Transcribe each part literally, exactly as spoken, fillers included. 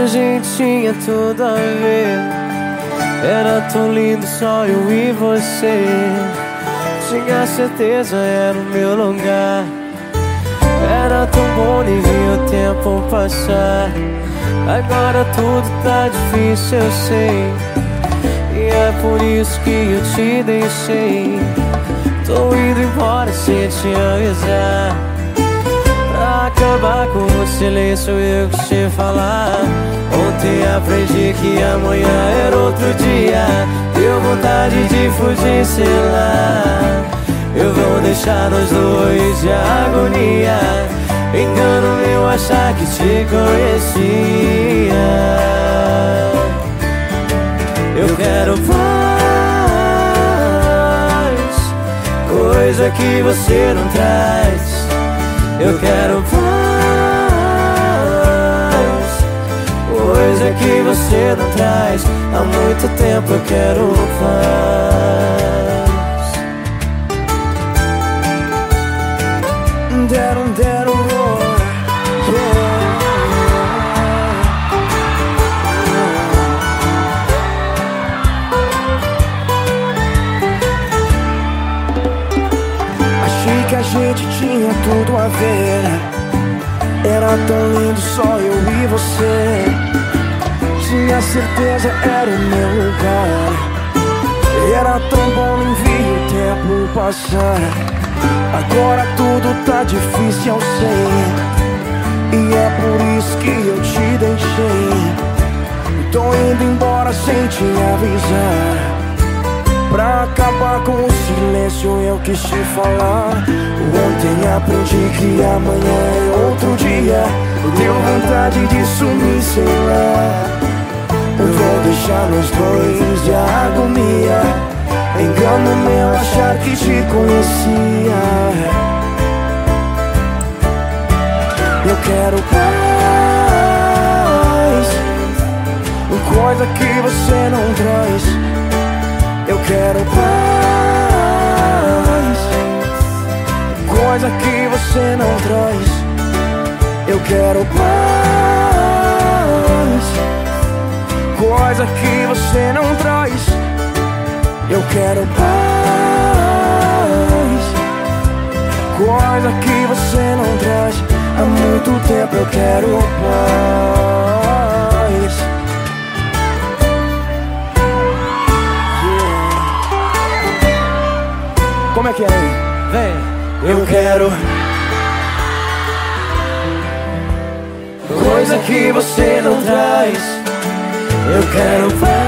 a gente tinha tudo a ver. Era tão lindo só eu e você. Tinha certeza, era o meu lugar. Era tão bom nem ver o tempo passar. Agora tudo tá difícil, eu sei. E é por isso que eu te deixei. Tô indo embora sem te avisar. Pra acabar com o silêncio eu quis te falar. Ontem aprendi que amanhã era outro dia. Deu vontade de fugir, sei lá. Eu vou deixar nós dois de agonia. Engano meu achar que te conhecia. Eu quero paz, coisa que você não traz. Eu quero paz, coisa que você não traz. Há muito tempo eu quero paz. Deram, deram, que a gente tinha tudo a ver. Era tão lindo só eu e você. Tinha certeza, era o meu lugar. Era tão bom nem vi o tempo passar. Agora tudo tá difícil, eu sei. E é por isso que eu te deixei. Tô indo embora sem te avisar. Pra acabar com o silêncio eu quis te falar. Ontem aprendi que amanhã é outro dia. Deu vontade de sumir, sei lá. Vou deixar nós dois de agonia. Engano meu achar que te conhecia. Eu quero paz, coisa que você não traz. Eu quero paz, coisa que você não traz. Eu quero paz, coisa que você não traz. Eu quero paz, coisa que você não traz. Há muito tempo eu quero paz. Como é que é aí? Vem. Eu quero coisa que você não traz. Eu quero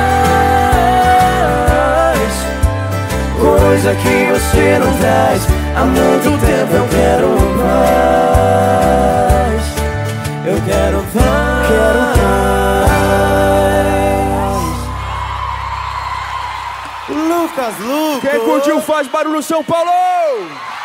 paz, coisa que você não traz. Há muito tempo eu quero paz. Eu quero paz, quero paz. Lucas, Lucas. Quem curtiu faz barulho, São Paulo!